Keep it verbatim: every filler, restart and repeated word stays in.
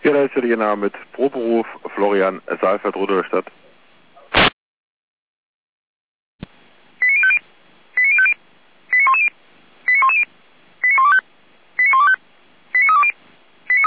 Ja, da ist ja Ihr Name mit Proberuf Florian Saalfeld, Rudolstadt.